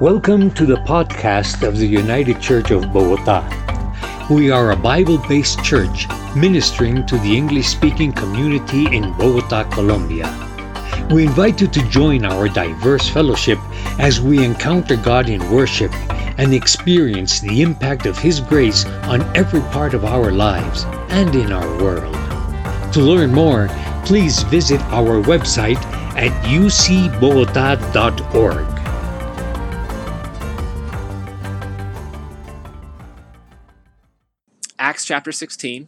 Welcome to the podcast of the United Church of Bogota. We are a Bible-based church ministering to the English-speaking community in Bogota, Colombia. We invite you to join our diverse fellowship as we encounter God in worship and experience the impact of His grace on every part of our lives and in our world. To learn more, please visit our website at ucbogota.org. Acts chapter 16,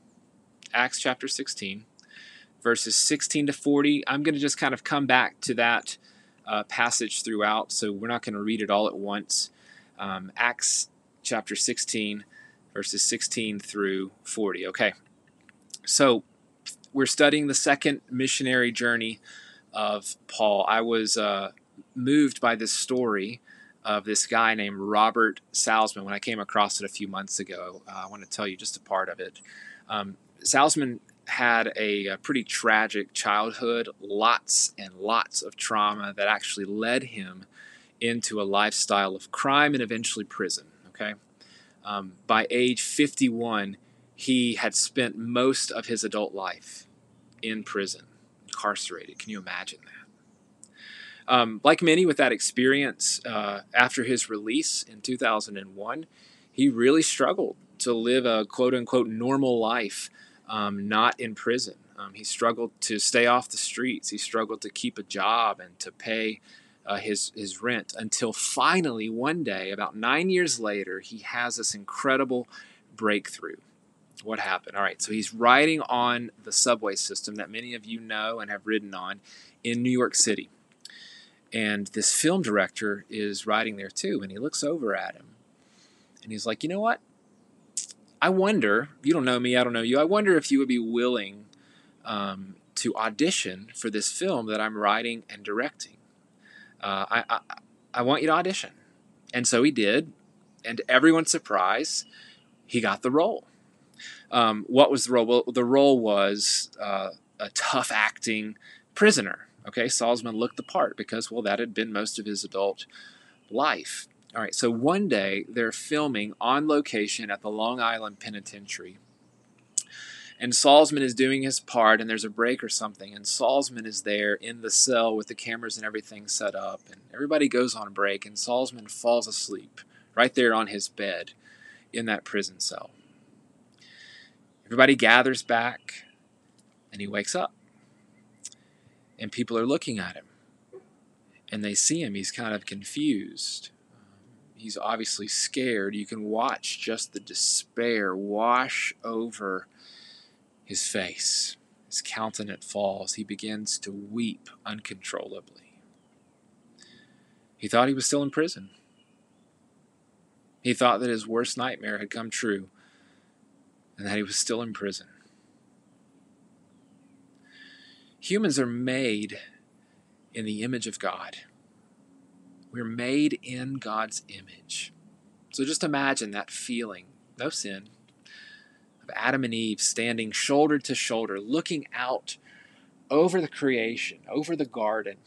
verses 16 to 40. I'm going to just kind of come back to that passage throughout, so we're not going to read it all at once. Acts chapter 16, verses 16 through 40. Okay, so we're studying the second missionary journey of Paul. I was moved by this story of this guy named Robert Salzman when I came across it a few months ago. I want to tell you just a part of it. Salzman had a pretty tragic childhood, lots and lots of trauma that actually led him into a lifestyle of crime and eventually prison. Okay, by age 51, he had spent most of his adult life in prison, incarcerated. Can you imagine that? Like many with that experience, after his release in 2001, he really struggled to live a quote-unquote normal life, not in prison. He struggled to stay off the streets. He struggled to keep a job and to pay his rent until finally one day, about 9 years later, he has this incredible breakthrough. What happened? All right, so he's riding on the subway system that many of you know and have ridden on in New York City. And this film director is riding there too, and he looks over at him, and he's like, you know what? I wonder, you don't know me, I don't know you, I wonder if you would be willing to audition for this film that I'm writing and directing. I want you to audition. And so he did, and to everyone's surprise, he got the role. What was the role? Well, the role was a tough acting prisoner. Okay, Salzman looked the part because, well, that had been most of his adult life. All right, so one day they're filming on location at the Long Island Penitentiary. And Salzman is doing his part, and there's a break or something, and Salzman is there in the cell with the cameras and everything set up, and everybody goes on a break, and Salzman falls asleep right there on his bed in that prison cell. Everybody gathers back, and he wakes up. And people are looking at him, and they see him. He's kind of confused. He's obviously scared. You can watch just the despair wash over his face. His countenance falls. He begins to weep uncontrollably. He thought he was still in prison. He thought that his worst nightmare had come true, and that he was still in prison. Humans are made in the image of God. We're made in God's image. So just imagine that feeling, no sin, of Adam and Eve standing shoulder to shoulder, looking out over the creation, over the garden.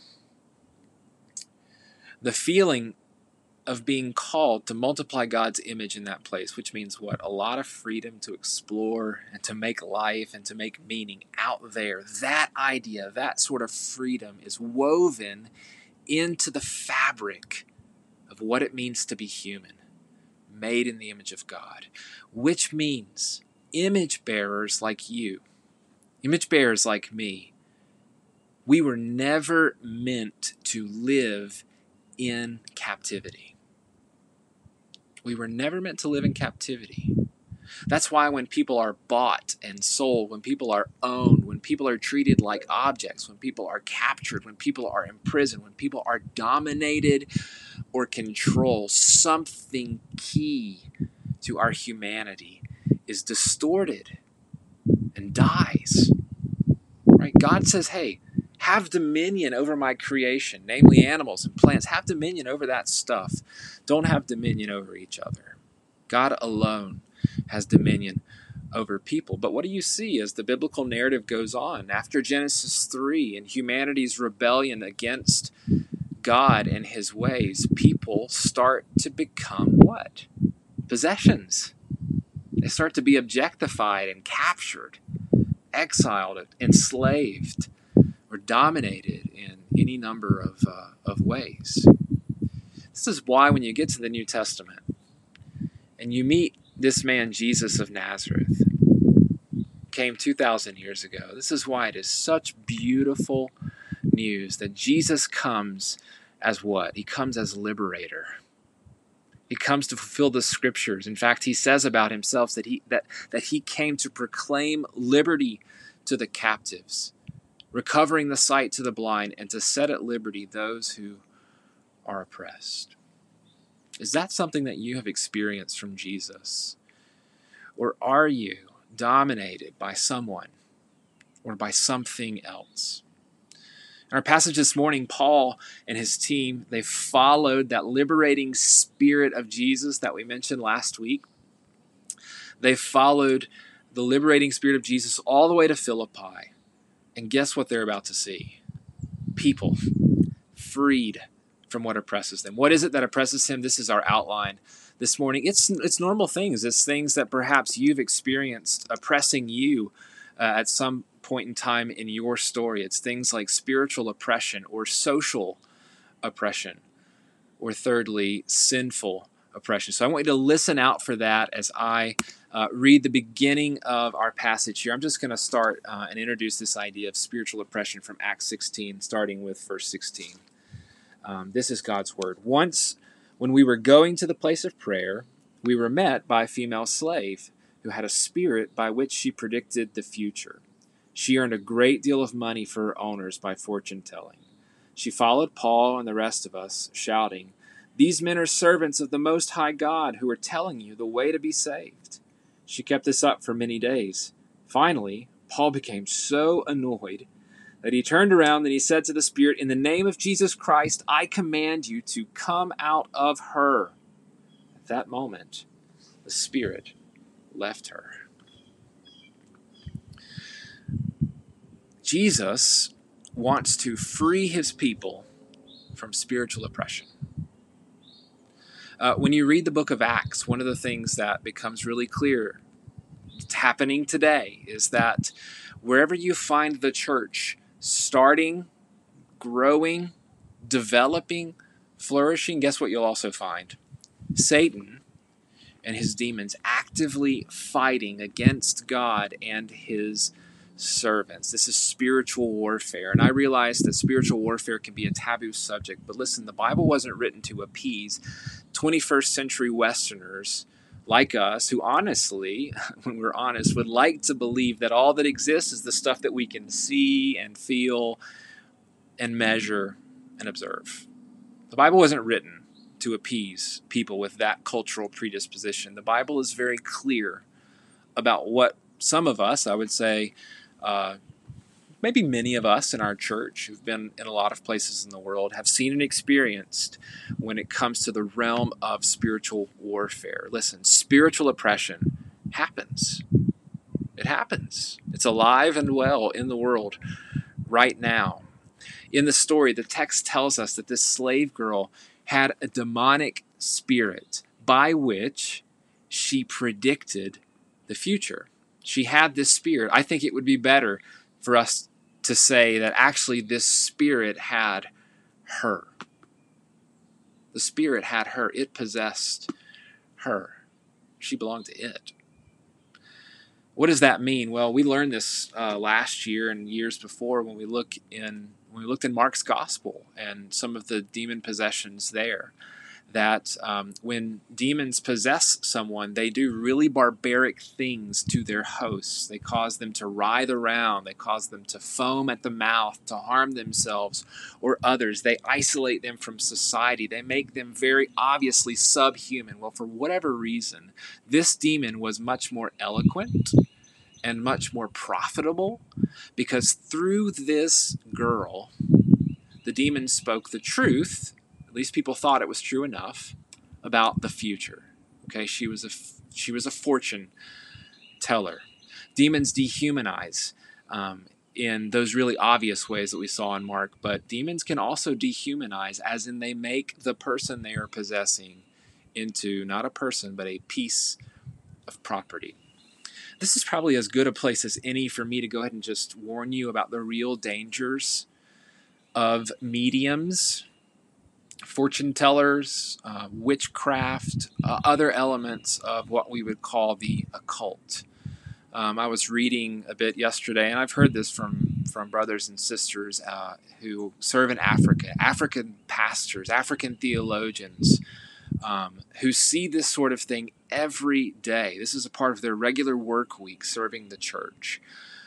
The feeling of being called to multiply God's image in that place, which means what? A lot of freedom to explore and to make life and to make meaning out there. That idea, that sort of freedom is woven into the fabric of what it means to be human, made in the image of God, which means image bearers like you, image bearers like me, we were never meant to live in captivity. We were never meant to live in captivity. That's why when people are bought and sold, when people are owned, when people are treated like objects, when people are captured, when people are imprisoned, when people are dominated or controlled, something key to our humanity is distorted and dies. Right? God says, hey, have dominion over my creation, namely animals and plants. Have dominion over that stuff. Don't have dominion over each other. God alone has dominion over people. But what do you see as the biblical narrative goes on? After Genesis 3 and humanity's rebellion against God and his ways, people start to become what? Possessions. They start to be objectified and captured, exiled, enslaved, or dominated in any number of ways. This is why when you get to the New Testament and you meet this man, Jesus of Nazareth, came 2,000 years ago, this is why it is such beautiful news that Jesus comes as what? He comes as liberator. He comes to fulfill the scriptures. In fact, he says about himself that he came to proclaim liberty to the captives, recovering the sight to the blind, and to set at liberty those who are oppressed. Is that something that you have experienced from Jesus? Or are you dominated by someone or by something else? In our passage this morning, Paul and his team, they followed that liberating spirit of Jesus that we mentioned last week. They followed the liberating spirit of Jesus all the way to Philippi. And guess what they're about to see? People freed from what oppresses them. What is it that oppresses him? This is our outline this morning. It's normal things. It's things that perhaps you've experienced oppressing you at some point in time in your story. It's things like spiritual oppression or social oppression, or thirdly, sinful oppression. So I want you to listen out for that as I read the beginning of our passage here. I'm just going to start and introduce this idea of spiritual oppression from Acts 16, starting with verse 16. This is God's word. Once, when we were going to the place of prayer, we were met by a female slave who had a spirit by which she predicted the future. She earned a great deal of money for her owners by fortune-telling. She followed Paul and the rest of us, shouting, "These men are servants of the Most High God who are telling you the way to be saved." She kept this up for many days. Finally, Paul became so annoyed that he turned around and he said to the spirit, "In the name of Jesus Christ, I command you to come out of her." At that moment, the spirit left her. Jesus wants to free his people from spiritual oppression. When you read the book of Acts, one of the things that becomes really clear it's happening today is that wherever you find the church starting, growing, developing, flourishing, guess what you'll also find? Satan and his demons actively fighting against God and his servants. This is spiritual warfare. And I realize that spiritual warfare can be a taboo subject, but listen, the Bible wasn't written to appease 21st century Westerners like us who honestly, when we're honest, would like to believe that all that exists is the stuff that we can see and feel and measure and observe. The Bible wasn't written to appease people with that cultural predisposition. The Bible is very clear about what some of us, I would say, maybe many of us in our church who've been in a lot of places in the world have seen and experienced when it comes to the realm of spiritual warfare. Listen, spiritual oppression happens. It happens. It's alive and well in the world right now. In the story, the text tells us that this slave girl had a demonic spirit by which she predicted the future. She had this spirit. I think it would be better for us to say that actually this spirit had her. The spirit had her. It possessed her. She belonged to it. What does that mean? Well, we learned this last year and years before when we looked in Mark's gospel and some of the demon possessions there. That when demons possess someone, they do really barbaric things to their hosts. They cause them to writhe around. They cause them to foam at the mouth, to harm themselves or others. They isolate them from society. They make them very obviously subhuman. Well, for whatever reason, this demon was much more eloquent and much more profitable because through this girl, the demon spoke the truth. At least people thought it was true enough about the future. Okay, she was a fortune teller. Demons dehumanize. in those really obvious ways that we saw in Mark, but demons can also dehumanize, as in they make the person they are possessing into not a person, but a piece of property. This is probably as good a place as any for me to go ahead and just warn you about the real dangers of mediums, fortune tellers, witchcraft, other elements of what we would call the occult. I was reading a bit yesterday, and I've heard this from brothers and sisters who serve in Africa, African pastors, African theologians, who see this sort of thing every day. This is a part of their regular work week serving the church.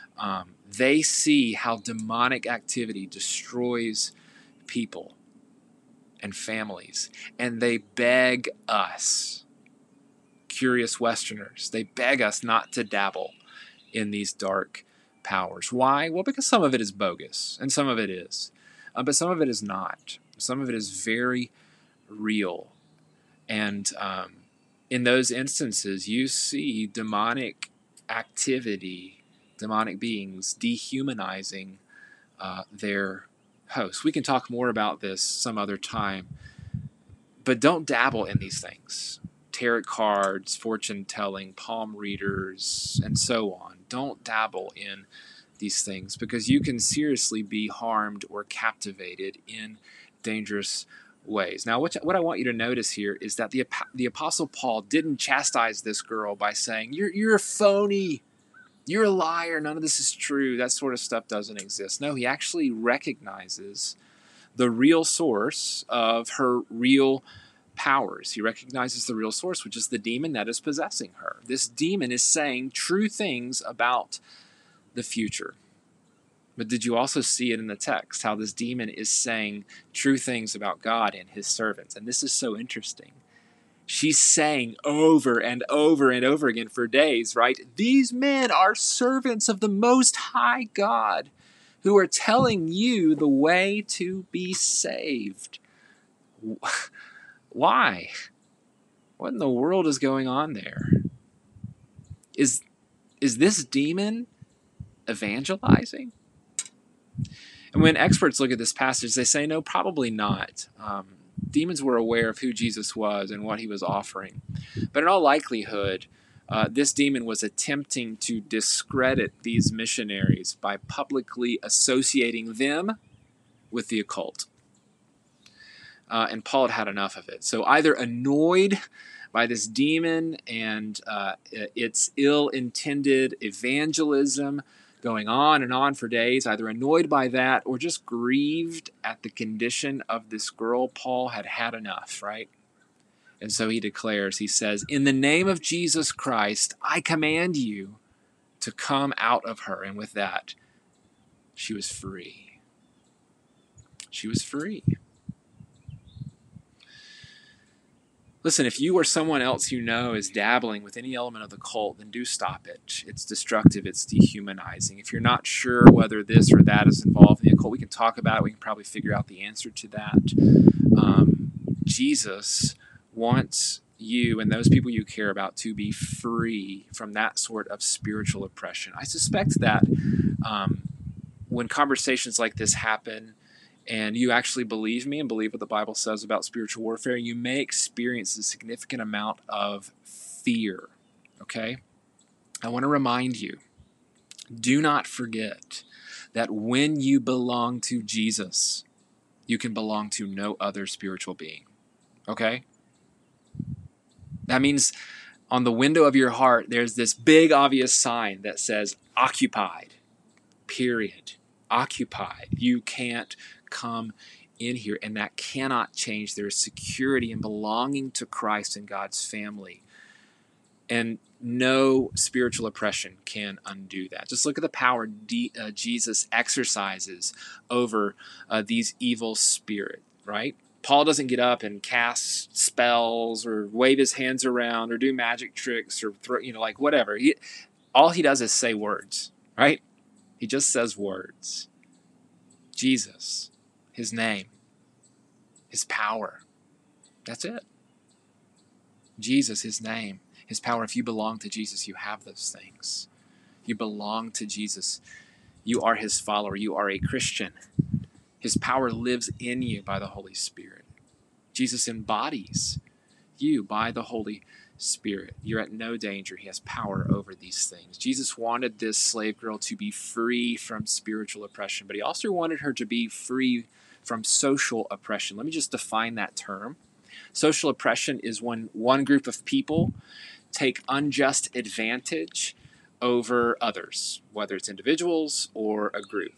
They see how demonic activity destroys people and families, and they beg us, curious Westerners, they beg us not to dabble in these dark powers. Why? Well, because some of it is bogus, and some of it is. But some of it is not. Some of it is very real. And in those instances, you see demonic activity, demonic beings dehumanizing their hosts. We can talk more about this some other time, but don't dabble in these things. Tarot cards, fortune telling, palm readers, and so on. Don't dabble in these things, because you can seriously be harmed or captivated in dangerous ways. Now, what I want you to notice here is that the Apostle Paul didn't chastise this girl by saying, you're a phony, you're a liar, none of this is true, that sort of stuff doesn't exist. No, he actually recognizes the real source of her real powers. He recognizes the real source, which is the demon that is possessing her. This demon is saying true things about the future. But did you also see it in the text, how this demon is saying true things about God and his servants? And this is so interesting. She's saying over and over and over again for days, right? These men are servants of the Most High God who are telling you the way to be saved. Why? What in the world is going on there? Is this demon evangelizing? And when experts look at this passage, they say, no, probably not. Demons were aware of who Jesus was and what he was offering. But in all likelihood, this demon was attempting to discredit these missionaries by publicly associating them with the occult. And Paul had enough of it. So either annoyed by this demon and its ill-intended evangelism going on and on for days, either annoyed by that or just grieved at the condition of this girl, Paul had had enough, right? And so he declares, he says, in the name of Jesus Christ, I command you to come out of her. And with that, she was free. She was free. Listen, if you or someone else you know is dabbling with any element of the cult, then do stop it. It's destructive. It's dehumanizing. If you're not sure whether this or that is involved in the occult, we can talk about it. We can probably figure out the answer to that. Jesus wants you and those people you care about to be free from that sort of spiritual oppression. I suspect that when conversations like this happen, and you actually believe me and believe what the Bible says about spiritual warfare, you may experience a significant amount of fear, okay? I want to remind you, do not forget that when you belong to Jesus, you can belong to no other spiritual being, okay? That means on the window of your heart, there's this big obvious sign that says occupied, period, occupied. You can't come in here, and that cannot change. There is security in belonging to Christ and God's family, and no spiritual oppression can undo that. Just look at the power Jesus exercises over these evil spirits, right? Paul doesn't get up and cast spells or wave his hands around or do magic tricks or throw, like whatever. All he does is say words, right? He just says words. Jesus, his name, his power. That's it. Jesus, his name, his power. If you belong to Jesus, you have those things. You belong to Jesus. You are his follower. You are a Christian. His power lives in you by the Holy Spirit. Jesus embodies you by the Holy Spirit. You're at no danger. He has power over these things. Jesus wanted this slave girl to be free from spiritual oppression, but he also wanted her to be free from social oppression. Let me just define that term. Social oppression is when one group of people take unjust advantage over others, whether it's individuals or a group.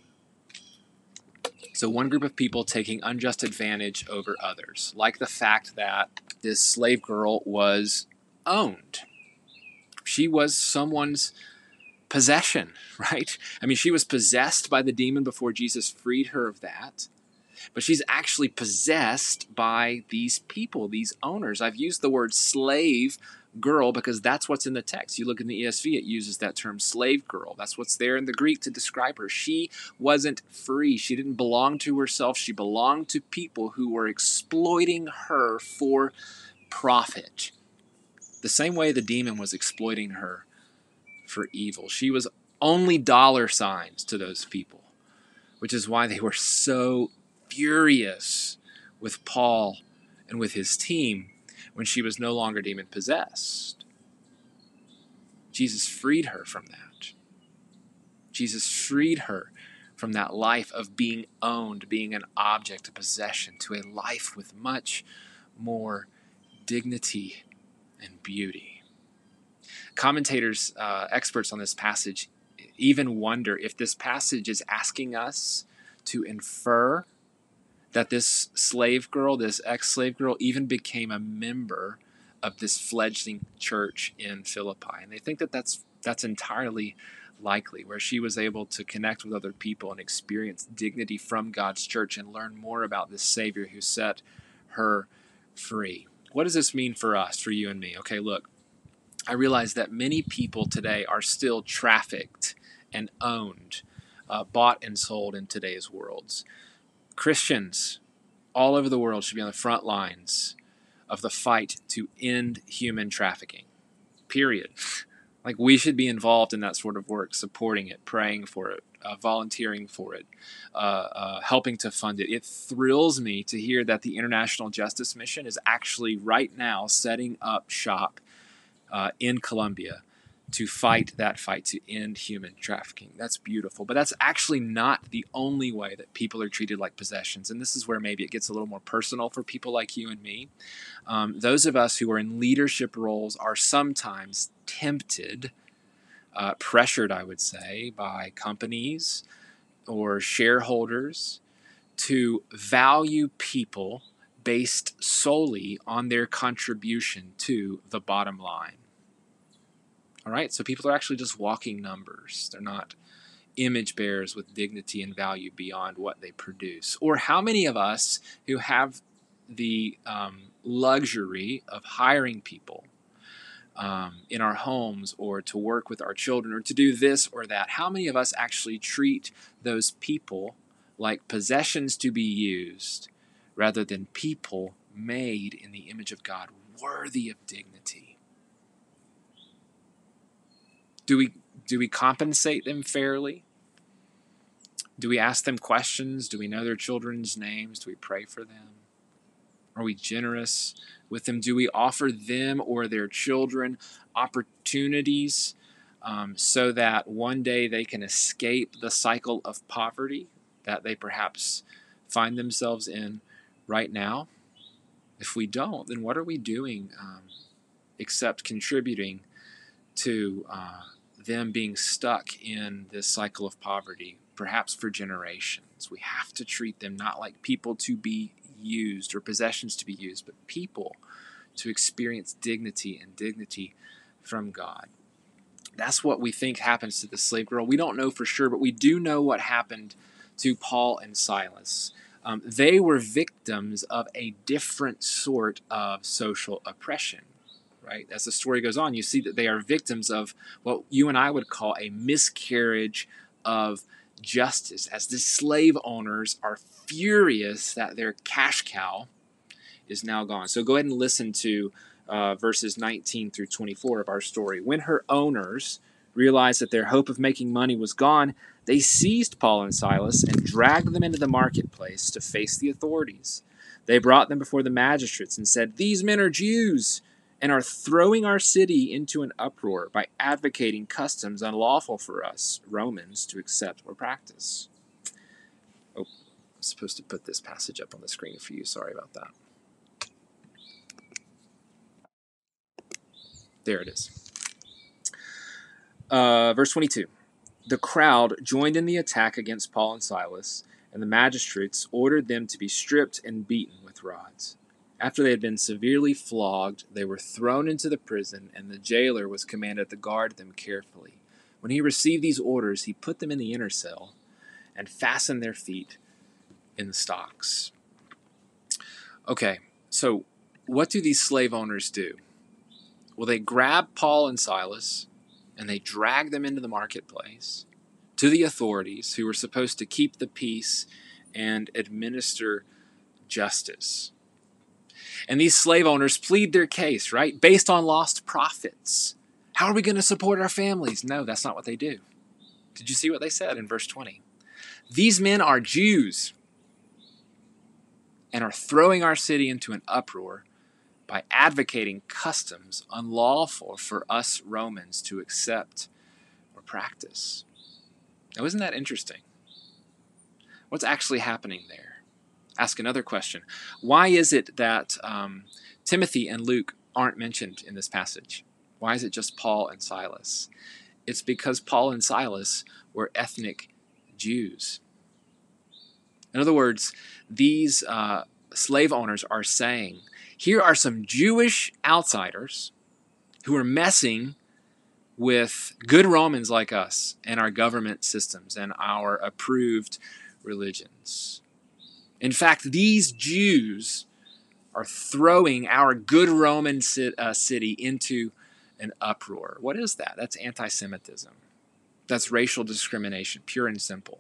So one group of people taking unjust advantage over others, like the fact that this slave girl was owned. She was someone's possession, right? I mean, she was possessed by the demon before Jesus freed her of that. But she's actually possessed by these people, these owners. I've used the word slave girl because that's what's in the text. You look in the ESV, it uses that term slave girl. That's what's there in the Greek to describe her. She wasn't free. She didn't belong to herself. She belonged to people who were exploiting her for profit. The same way the demon was exploiting her for evil. She was only dollar signs to those people, which is why they were so furious with Paul and with his team when she was no longer demon possessed. Jesus freed her from that. Jesus freed her from that life of being owned, being an object, a possession, to a life with much more dignity and beauty. Commentators, experts on this passage, even wonder if this passage is asking us to infer that this slave girl, this ex-slave girl, even became a member of this fledgling church in Philippi. And they think that that's entirely likely, where she was able to connect with other people and experience dignity from God's church and learn more about this Savior who set her free. What does this mean for us, for you and me? Okay, look, I realize that many people today are still trafficked and owned, bought and sold in today's worlds. Christians all over the world should be on the front lines of the fight to end human trafficking, period. Like, we should be involved in that sort of work, supporting it, praying for it, volunteering for it, helping to fund it. It thrills me to hear that the International Justice Mission is actually right now setting up shop in Colombia to fight that fight to end human trafficking. That's beautiful. But that's actually not the only way that people are treated like possessions. And this is where maybe it gets a little more personal for people like you and me. Those of us who are in leadership roles are sometimes tempted, pressured, I would say, by companies or shareholders to value people based solely on their contribution to the bottom line. All right, so people are actually just walking numbers. They're not image bearers with dignity and value beyond what they produce. Or how many of us who have the luxury of hiring people in our homes or to work with our children or to do this or that, how many of us actually treat those people like possessions to be used rather than people made in the image of God, worthy of dignity? Do we compensate them fairly? Do we ask them questions? Do we know their children's names? Do we pray for them? Are we generous with them? Do we offer them or their children opportunities so that one day they can escape the cycle of poverty that they perhaps find themselves in right now? If we don't, then what are we doing except contributing to them being stuck in this cycle of poverty, perhaps for generations? We have to treat them not like people to be used or possessions to be used, but people to experience dignity and dignity from God. That's what we think happens to the slave girl. We don't know for sure, but we do know what happened to Paul and Silas. They were victims of a different sort of social oppression. Right? As the story goes on, you see that they are victims of what you and I would call a miscarriage of justice, as the slave owners are furious that their cash cow is now gone. So go ahead and listen to verses 19 through 24 of our story. When her owners realized that their hope of making money was gone, they seized Paul and Silas and dragged them into the marketplace to face the authorities. They brought them before the magistrates and said, "These men are Jews and are throwing our city into an uproar by advocating customs unlawful for us Romans to accept or practice." Oh, I'm supposed to put this passage up on the screen for you. Sorry about that. There it is. Verse 22. The crowd joined in the attack against Paul and Silas, and the magistrates ordered them to be stripped and beaten with rods. After they had been severely flogged, they were thrown into the prison, and the jailer was commanded to guard them carefully. When he received these orders, he put them in the inner cell and fastened their feet in the stocks. Okay, so what do these slave owners do? Well, they grab Paul and Silas, and they drag them into the marketplace to the authorities who were supposed to keep the peace and administer justice. And these slave owners plead their case, right? Based on lost profits. How are we going to support our families? No, that's not what they do. Did you see what they said in verse 20? These men are Jews and are throwing our city into an uproar by advocating customs unlawful for us Romans to accept or practice. Now, isn't that interesting? What's actually happening there? Ask another question. Why is it that Timothy and Luke aren't mentioned in this passage? Why is it just Paul and Silas? It's because Paul and Silas were ethnic Jews. In other words, these slave owners are saying, here are some Jewish outsiders who are messing with good Romans like us and our government systems and our approved religions. In fact, these Jews are throwing our good Roman city into an uproar. What is that? That's anti-Semitism. That's racial discrimination, pure and simple.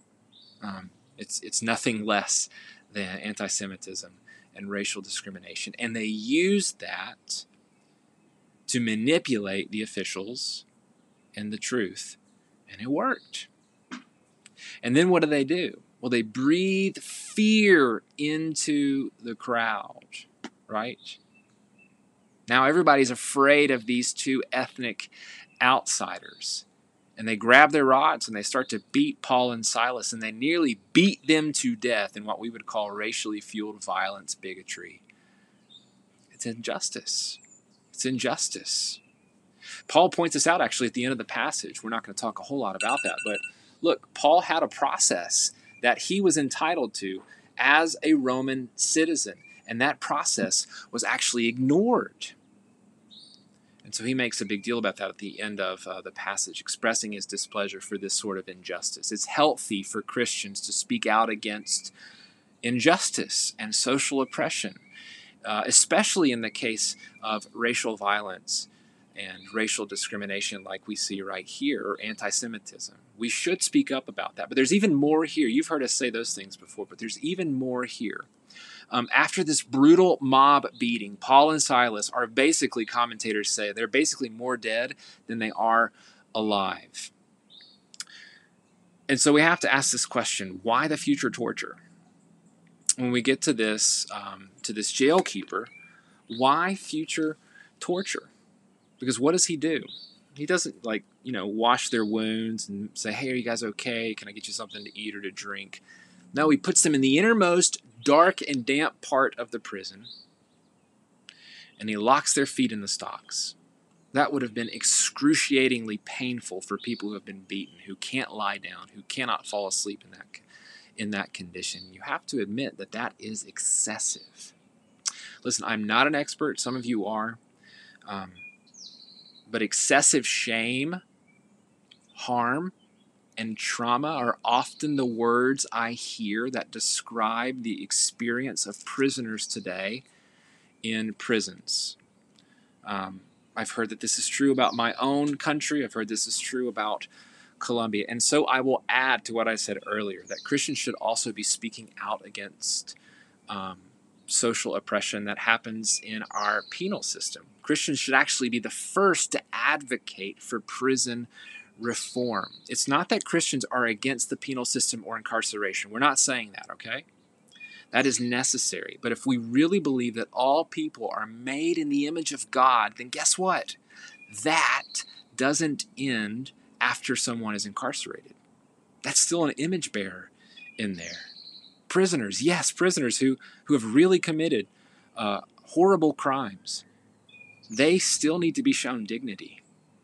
It's nothing less than anti-Semitism and racial discrimination. And they used that to manipulate the officials and the truth. And it worked. And then what do? Well, they breathe fear into the crowd, right? Now everybody's afraid of these two ethnic outsiders. And they grab their rods and they start to beat Paul and Silas, and they nearly beat them to death in what we would call racially fueled violence, bigotry. It's injustice. It's injustice. Paul points this out actually at the end of the passage. We're not going to talk a whole lot about that, but look, Paul had a process that he was entitled to as a Roman citizen, and that process was actually ignored. And so he makes a big deal about that at the end of the passage, expressing his displeasure for this sort of injustice. It's healthy for Christians to speak out against injustice and social oppression, especially in the case of racial violence and racial discrimination like we see right here, or anti-Semitism. We should speak up about that. But there's even more here. You've heard us say those things before, but there's even more here. After this brutal mob beating, Paul and Silas are basically, commentators say, they're basically more dead than they are alive. And so we have to ask this question, why the future torture? When we get to this jail keeper, why future torture? Because what does he do? He doesn't wash their wounds and say, hey, are you guys okay? Can I get you something to eat or to drink? No, he puts them in the innermost dark and damp part of the prison, and he locks their feet in the stocks. That would have been excruciatingly painful for people who have been beaten, who can't lie down, who cannot fall asleep in that condition. You have to admit that that is excessive. Listen, I'm not an expert. Some of you are. But excessive shame, harm, and trauma are often the words I hear that describe the experience of prisoners today in prisons. I've heard that this is true about my own country. I've heard this is true about Colombia. And so I will add to what I said earlier, that Christians should also be speaking out against social oppression that happens in our penal system. Christians should actually be the first to advocate for prison reform. It's not that Christians are against the penal system or incarceration. We're not saying that, okay? That is necessary. But if we really believe that all people are made in the image of God, then guess what? That doesn't end after someone is incarcerated. That's still an image bearer in there. Prisoners, yes, prisoners who have really committed horrible crimes, they still need to be shown dignity.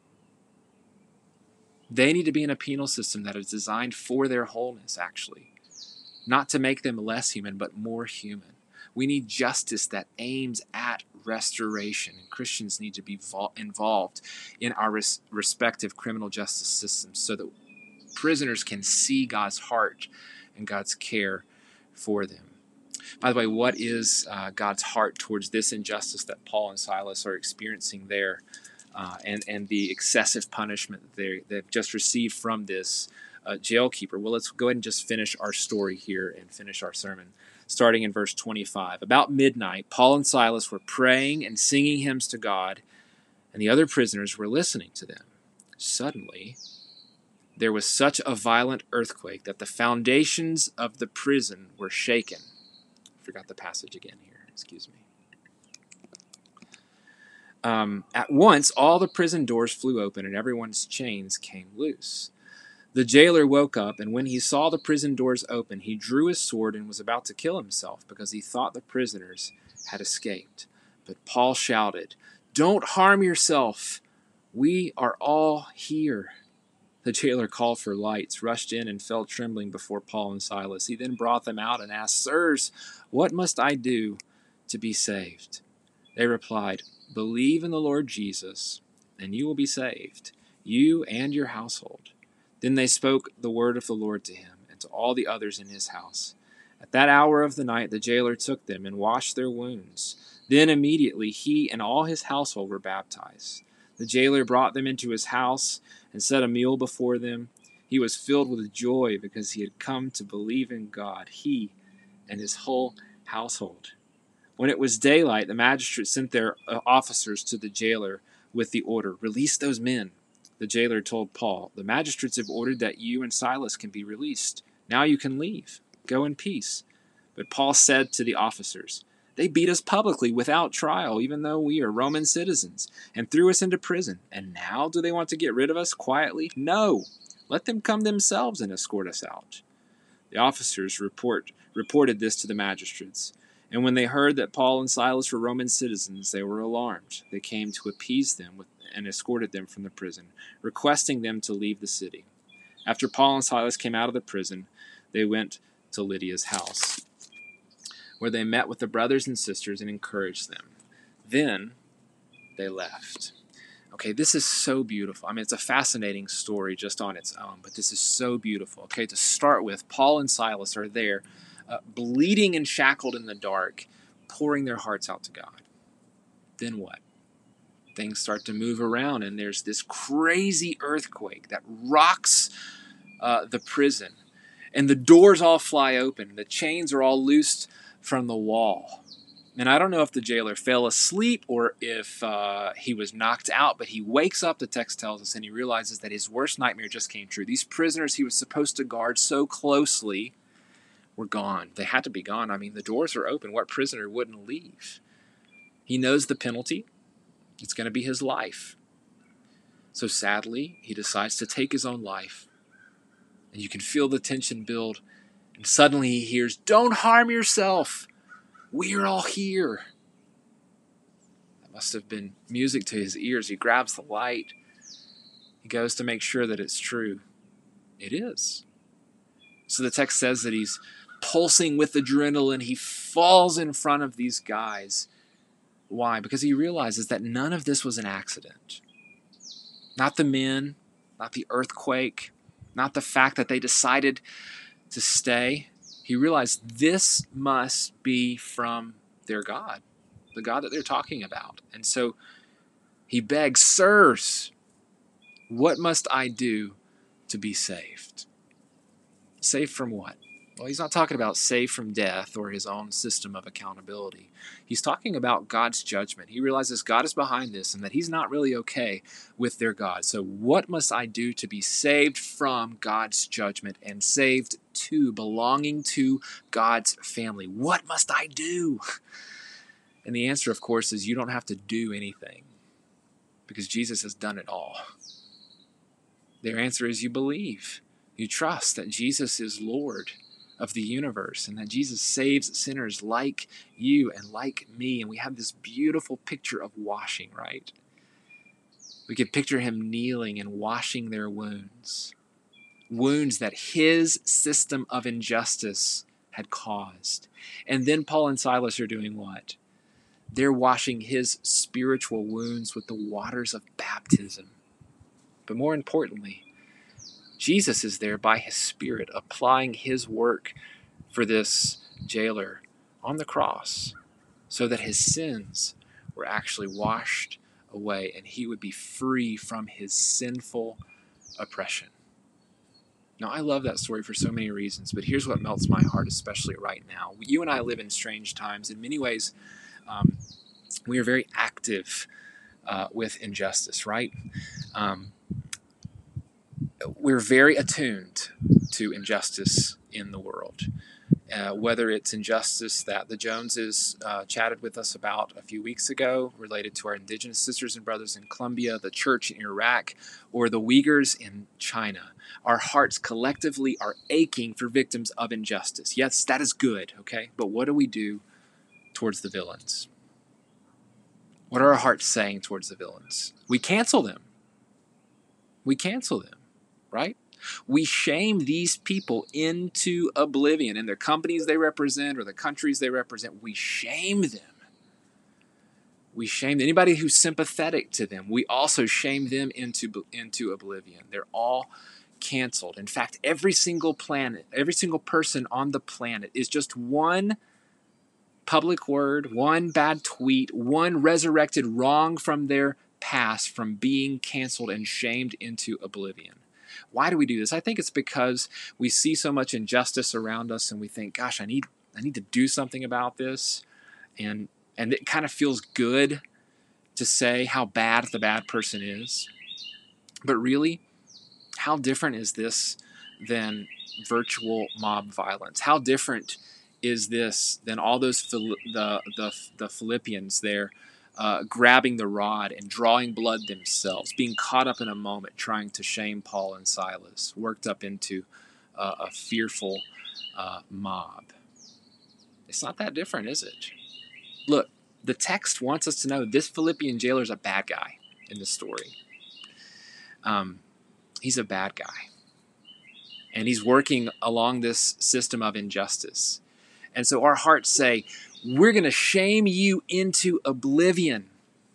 They need to be in a penal system that is designed for their wholeness, actually. Not to make them less human, but more human. We need justice that aims at restoration. And Christians need to be involved in our respective criminal justice systems so that prisoners can see God's heart and God's care for them. By the way, what is God's heart towards this injustice that Paul and Silas are experiencing there and the excessive punishment they've just received from this jailkeeper? Well, let's go ahead and just finish our story here and finish our sermon. Starting in verse 25. About midnight, Paul and Silas were praying and singing hymns to God, and the other prisoners were listening to them. Suddenly, there was such a violent earthquake that the foundations of the prison were shaken. Forgot the passage again here. Excuse me. At once, all the prison doors flew open and everyone's chains came loose. The jailer woke up, and when he saw the prison doors open, he drew his sword and was about to kill himself because he thought the prisoners had escaped. But Paul shouted, "Don't harm yourself. We are all here." The jailer called for lights, rushed in, and fell trembling before Paul and Silas. He then brought them out and asked, "Sirs, what must I do to be saved?" They replied, "Believe in the Lord Jesus, and you will be saved, you and your household." Then they spoke the word of the Lord to him and to all the others in his house. At that hour of the night the jailer took them and washed their wounds. Then immediately he and all his household were baptized. The jailer brought them into his house and set a meal before them. He was filled with joy because he had come to believe in God, he and his whole household. When it was daylight, the magistrates sent their officers to the jailer with the order, "Release those men." The jailer told Paul, "The magistrates have ordered that you and Silas can be released. Now you can leave. Go in peace." But Paul said to the officers, "They beat us publicly without trial, even though we are Roman citizens, and threw us into prison. And now do they want to get rid of us quietly? No, let them come themselves and escort us out." The officers reported this to the magistrates. And when they heard that Paul and Silas were Roman citizens, they were alarmed. They came to appease them and escorted them from the prison, requesting them to leave the city. After Paul and Silas came out of the prison, they went to Lydia's house, where they met with the brothers and sisters and encouraged them. Then they left. Okay, this is so beautiful. I mean, it's a fascinating story just on its own, but this is so beautiful. Okay, to start with, Paul and Silas are there, bleeding and shackled in the dark, pouring their hearts out to God. Then what? Things start to move around, and there's this crazy earthquake that rocks the prison. And the doors all fly open. The chains are all loosed from the wall. And I don't know if the jailer fell asleep or if he was knocked out, but he wakes up, the text tells us, and he realizes that his worst nightmare just came true. These prisoners he was supposed to guard so closely were gone. They had to be gone. I mean, the doors are open. What prisoner wouldn't leave? He knows the penalty. It's going to be his life. So sadly, he decides to take his own life. And you can feel the tension build. And suddenly he hears, "Don't harm yourself. We're all here." That must have been music to his ears. He grabs the light. He goes to make sure that it's true. It is. So the text says that he's pulsing with adrenaline. He falls in front of these guys. Why? Because he realizes that none of this was an accident. Not the men, not the earthquake, not the fact that they decided to stay. He realized this must be from their God, the God that they're talking about. And so he begs, "Sirs, what must I do to be saved?" Saved from what? Well, he's not talking about saved from death or his own system of accountability. He's talking about God's judgment. He realizes God is behind this and that he's not really okay with their God. So what must I do to be saved from God's judgment and saved to belonging to God's family? What must I do? And the answer, of course, is you don't have to do anything because Jesus has done it all. Their answer is you believe. You trust that Jesus is Lord of the universe and that Jesus saves sinners like you and like me. And we have this beautiful picture of washing, right? We could picture him kneeling and washing their wounds that his system of injustice had caused. And then Paul and Silas are doing what? They're washing his spiritual wounds with the waters of baptism. But more importantly, Jesus is there by his Spirit applying his work for this jailer on the cross so that his sins were actually washed away and he would be free from his sinful oppression. Now, I love that story for so many reasons, but here's what melts my heart, especially right now. You and I live in strange times. In many ways, we are very active with injustice, right? We're very attuned to injustice in the world, whether it's injustice that the Joneses chatted with us about a few weeks ago related to our indigenous sisters and brothers in Colombia, the church in Iraq, or the Uyghurs in China. Our hearts collectively are aching for victims of injustice. Yes, that is good, okay? But what do we do towards the villains? What are our hearts saying towards the villains? We cancel them. We cancel them. Right? We shame these people into oblivion in their companies they represent or the countries they represent. We shame them. We shame anybody who's sympathetic to them. We also shame them into oblivion. They're all canceled. In fact, every single person on the planet is just one public word, one bad tweet, one resurrected wrong from their past from being canceled and shamed into oblivion. Why do we do this? I think it's because we see so much injustice around us and we think, gosh, I need to do something about this. And it kind of feels good to say how bad the bad person is. But really, how different is this than virtual mob violence? How different is this than all those the Philippians there grabbing the rod and drawing blood themselves, being caught up in a moment trying to shame Paul and Silas, worked up into a fearful mob. It's not that different, is it? Look, the text wants us to know this Philippian jailer is a bad guy in the story. He's a bad guy. And he's working along this system of injustice. And so our hearts say, we're going to shame you into oblivion.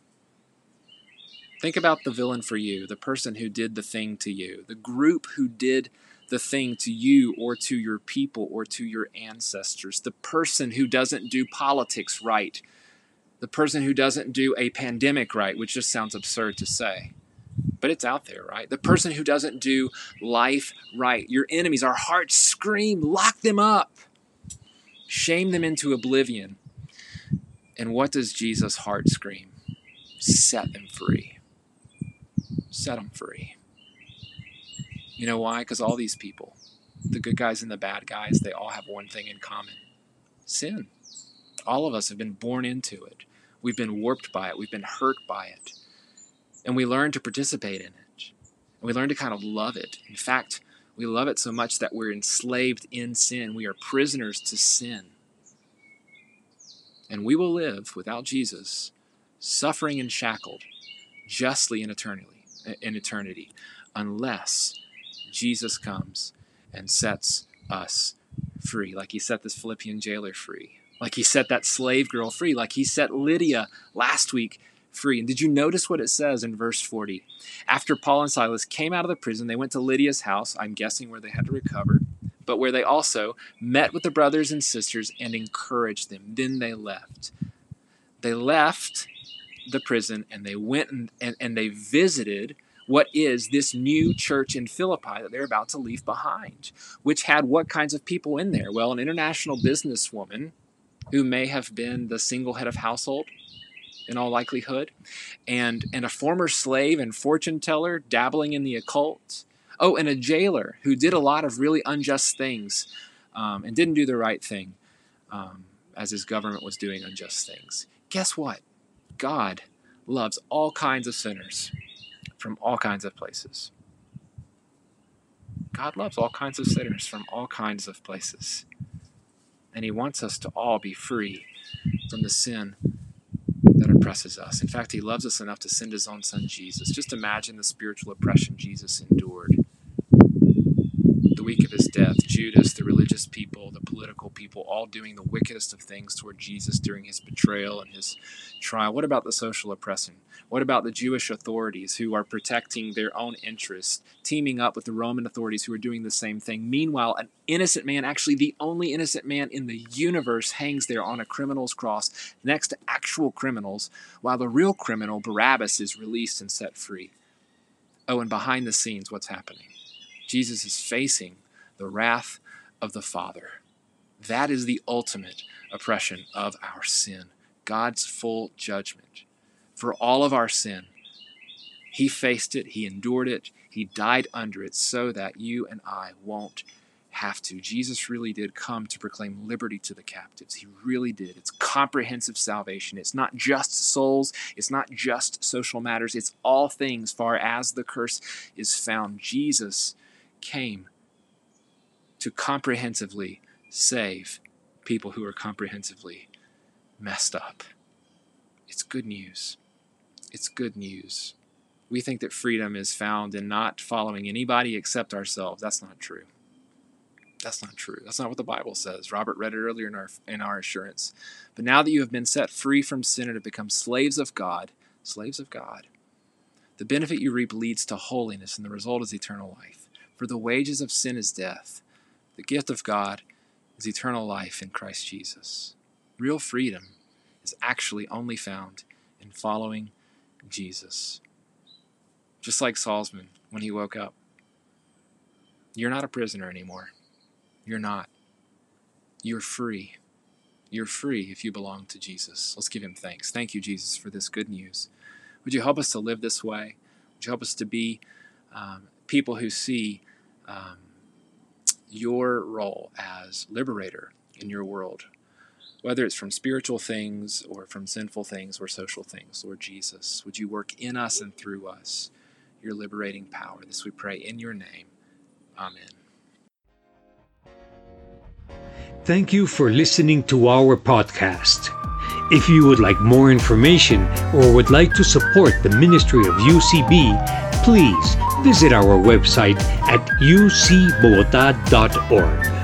Think about the villain for you, the person who did the thing to you, the group who did the thing to you or to your people or to your ancestors, the person who doesn't do politics right, the person who doesn't do a pandemic right, which just sounds absurd to say. But it's out there, right? The person who doesn't do life right. Your enemies, our hearts scream, lock them up. Shame them into oblivion. And what does Jesus' heart scream? Set them free. Set them free. You know why? Because all these people, the good guys and the bad guys, they all have one thing in common. Sin. All of us have been born into it. We've been warped by it. We've been hurt by it. And we learn to participate in it. And we learn to kind of love it. In fact, we love it so much that we're enslaved in sin. We are prisoners to sin. And we will live without Jesus, suffering and shackled, justly in eternity, unless Jesus comes and sets us free, like he set this Philippian jailer free, like he set that slave girl free, like he set Lydia last week free. And did you notice what it says in verse 40? After Paul and Silas came out of the prison, they went to Lydia's house, I'm guessing where they had to recover, but where they also met with the brothers and sisters and encouraged them. Then they left. They left the prison and they went and they visited what is this new church in Philippi that they're about to leave behind, which had what kinds of people in there? Well, an international businesswoman who may have been the single head of household in all likelihood, and a former slave and fortune teller dabbling in the occult. Oh, and a jailer who did a lot of really unjust things and didn't do the right thing as his government was doing unjust things. Guess what? God loves all kinds of sinners from all kinds of places. God loves all kinds of sinners from all kinds of places. And he wants us to all be free from the sin that oppresses us. In fact, he loves us enough to send his own son, Jesus. Just imagine the spiritual oppression Jesus endured. The week of his death, Judas, the religious people, the political people, all doing the wickedest of things toward Jesus during his betrayal and his trial. What about the social oppression? What about the Jewish authorities who are protecting their own interests, teaming up with the Roman authorities who are doing the same thing? Meanwhile, an innocent man, actually the only innocent man in the universe, hangs there on a criminal's cross next to actual criminals, while the real criminal, Barabbas, is released and set free. Oh, and behind the scenes, what's happening? Jesus is facing the wrath of the Father. That is the ultimate oppression of our sin, God's full judgment. For all of our sin, he faced it, he endured it, he died under it so that you and I won't have to. Jesus really did come to proclaim liberty to the captives. He really did. It's comprehensive salvation. It's not just souls. It's not just social matters. It's all things far as the curse is found. Jesus came to comprehensively save people who are comprehensively messed up. It's good news. It's good news. We think that freedom is found in not following anybody except ourselves. That's not true. That's not true. That's not what the Bible says. Robert read it earlier in our assurance. But now that you have been set free from sin and have become slaves of God, the benefit you reap leads to holiness, and the result is eternal life. For the wages of sin is death. The gift of God is eternal life in Christ Jesus. Real freedom is actually only found in following Jesus. Just like Salzman when he woke up. You're not a prisoner anymore. You're not. You're free. You're free if you belong to Jesus. Let's give him thanks. Thank you, Jesus, for this good news. Would you help us to live this way? Would you help us to be people who see your role as liberator in your world, whether it's from spiritual things or from sinful things or social things? Lord Jesus, would you work in us and through us your liberating power? This we pray in your name. Amen. Thank you for listening to our podcast. If you would like more information or would like to support the ministry of UCB, please visit our website at ucbogota.org.